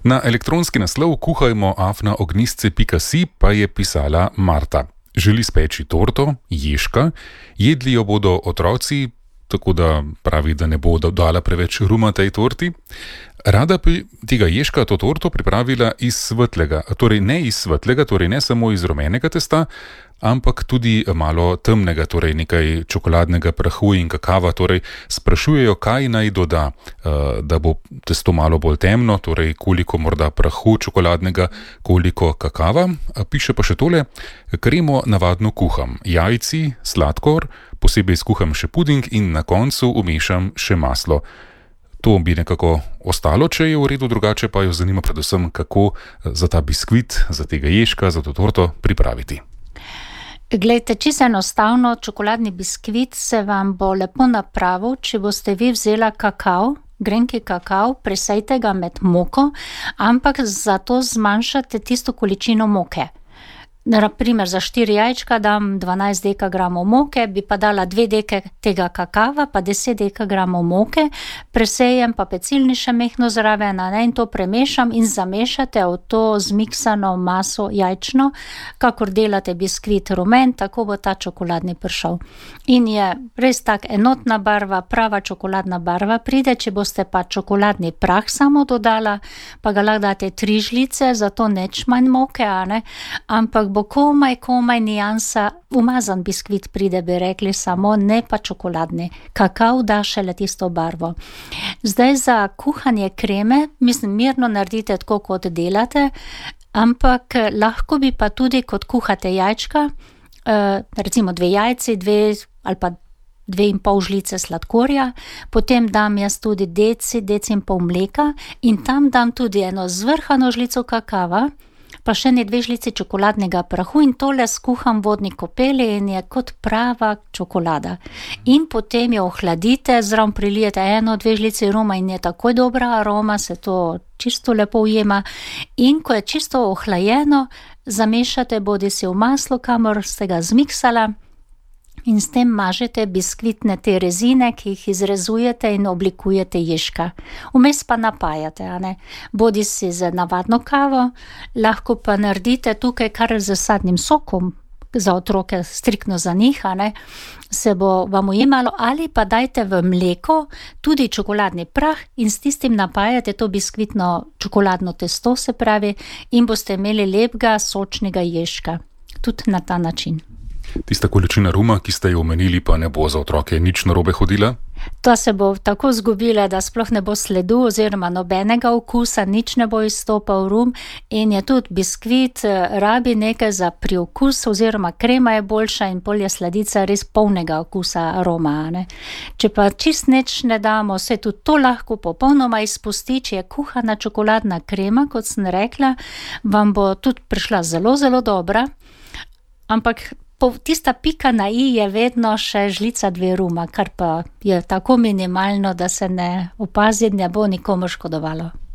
Na elektronski naslov kuhajmo@ognistce.si pa je pisala Marta. Želi speči torto, ježka, jedli jo bodo otroci, tako da pravi, da ne bo dala preveč ruma tej torti. Rada bi tega ježka, to torto, pripravila iz svetlega, torej ne samo iz rumenega testa, ampak tudi malo temnega, torej nekaj čokoladnega prahu in kakava. Torej sprašujejo, kaj naj doda, da bo testo malo bolj temno, torej koliko morda prahu čokoladnega, koliko kakava. Piše pa še tole: kremo navadno kuham, jajci, sladkor, posebej skuham še puding in na koncu umešam še maslo. To bi nekako ostalo, če je v redu, drugače pa jo zanima predvsem, kako za ta biskvit, za tega ježka, za to torto pripraviti. Glejte, čisto enostavno, čokoladni biskvit se vam bo lepo napravil, če boste vi vzela kakav, grenki kakav, presejte ga med moko, ampak zato zmanjšate tisto količino moke. Na primer, za 4 jajčka dam 12 dekagramov moke, bi pa dala 2 deke tega kakava, pa 10 dekagramov moke, presejem pa pecilni še mehno zraven, in to premešam in zamešate v to zmiksano maso jajčno, kakor delate biskvit rumen, tako bo ta čokoladni prišel. In je res tak enotna barva, prava čokoladna barva pride. Če boste pa čokoladni prah samo dodala, pa ga lahko date 3 žlice, zato neč manj moke, ampak bo komaj nijansa, umazan biskvit pride, bi rekli, samo ne pa čokoladni. Kakav da šele tisto barvo. Zdaj za kuhanje kreme, mirno naredite tako, kot delate, ampak lahko bi pa tudi, kot kuhate jajčka, recimo 2 jajci, 2 ali pa 2,5 žlice sladkorja, potem dam jaz tudi deci in pol mleka in tam dam tudi eno zvrhano žlico kakava, pa še 2 žlici čokoladnega prahu in tole skuham v vodni kopeli in je kot prava čokolada. In potem jo ohladite, zraven prilijete 1-2 žlici ruma in je takoj dobra aroma, se to čisto lepo ujema. In ko je čisto ohlajeno, zamešate bodisi v maslo, kamor ste ga zmiksala, in s tem mažete biskvitne te rezine, ki jih izrezujete in oblikujete ježka. Vmes pa napajate, bodisi z navadno kavo, lahko pa naredite tukaj kar z sadnim sokom, za otroke, striktno za njih, se bo vam ujemalo, ali pa dajte v mleko tudi čokoladni prah in s tistim napajate to biskvitno čokoladno testo, se pravi, in boste imeli lepega, sočnega ježka. Tudi na ta način. Tista količina ruma, ki ste jo omenili, pa ne bo za otroke nič narobe hodila? To se bo tako zgubila, da sploh ne bo sledu oziroma nobenega okusa, nič ne bo izstopal rum, in je tudi biskvit rabi nekaj za priokus, oziroma krema je boljša in pol je sladica res polnega okusa aroma. Če pa čist nič ne damo, se tudi to lahko popolnoma izpusti. Če je kuhana čokoladna krema, kot sem rekla, vam bo tudi prišla zelo, zelo dobra, ampak tista pika na i je vedno še žlica 2 ruma, kar pa je tako minimalno, da se ne opazi, ne bo nikomu škodovalo.